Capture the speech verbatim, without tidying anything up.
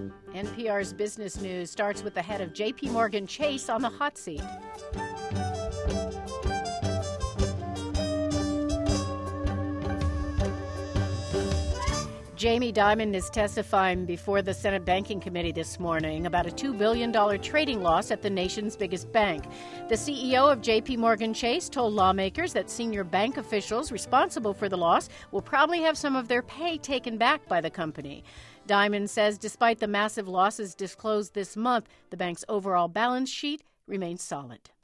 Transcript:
N P R's Business News starts with the head of J P Morgan Chase on the hot seat. Jamie Dimon is testifying before the Senate Banking Committee this morning about a two billion dollars trading loss at the nation's biggest bank. The C E O of J P Morgan Chase told lawmakers that senior bank officials responsible for the loss will probably have some of their pay taken back by the company. Dimon says despite the massive losses disclosed this month, the bank's overall balance sheet remains solid.